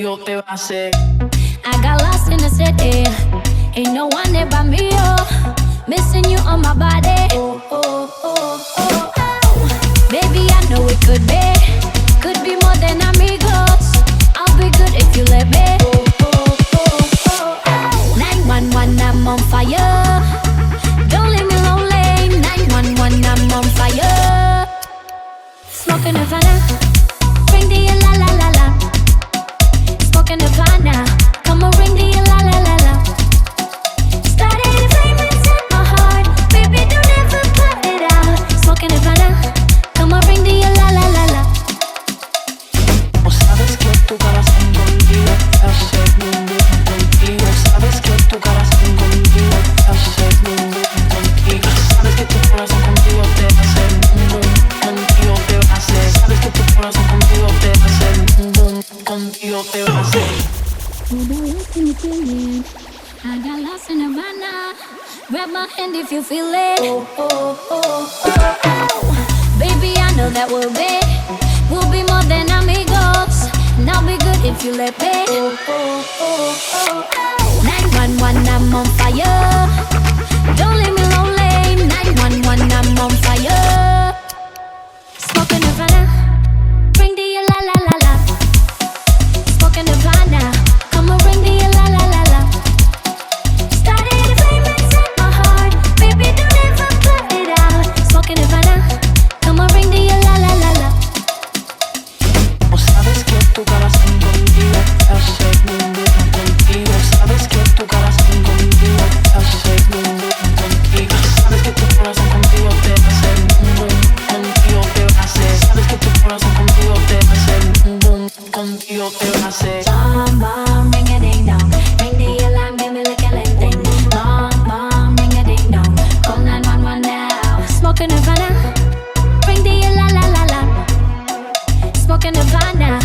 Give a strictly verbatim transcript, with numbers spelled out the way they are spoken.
contigo te va a hacer. I got lost in the city, ain't no one there but me, oh. Missing you on my body, oh, oh, oh, oh, oh. Baby, I know it could be, could be more than amigos. I'll be good if you let me, oh, oh, oh, oh, oh. nine one one, I'm on fire. Don't leave me lonely, nine one one, I'm on fire. Smoking Havana, bring the la la la la. Smoking Havana, come on, ring the la la la la. Started a flame inside my heart, baby, don't ever put it out. Smoking Havana, come on, ring the la la la la. O sabes que tu corazón contigo hace boom boom contigo. Sabes que tu corazón contigo hace boom boom contigo. Sabes que tu corazón contigo te hace boom boom contigo te va a hacer. Sabes que tu corazón contigo te hace boom boom contigo te va a hacer. I got lost in Havana. Grab my hand if you feel it. Oh, oh, oh, oh, oh. Baby, I know that we'll be, we'll be more than amigos. And I'll be good if you let me. Oh, oh, oh, oh, oh. nine one one, I'm on fire. Don't leave me lonely. nine one one, I'm on fire. Smoking Havana, bring the la la la la. Smoking Havana, come on, ring the la la la la. Started a flame inside my heart, baby, don't ever put it out. Smoking Havana, come on, ring the la la la la. O sabes que tu corazón contigo hace boom boom contigo. Sabes que tu corazón contigo hace boom boom contigo. Sabes que tu corazón contigo te hace boom boom contigo te va a hacer. Sabes que tu corazón contigo te hace boom boom contigo te va a hacer. Bomb, bomb, ring a ding dong. Ring the alarm, give me like a ling ding. Bomb, bomb, ring a ding dong. Call nine one one now. Smoking Havana, ring the la la la la. Smoking Havana,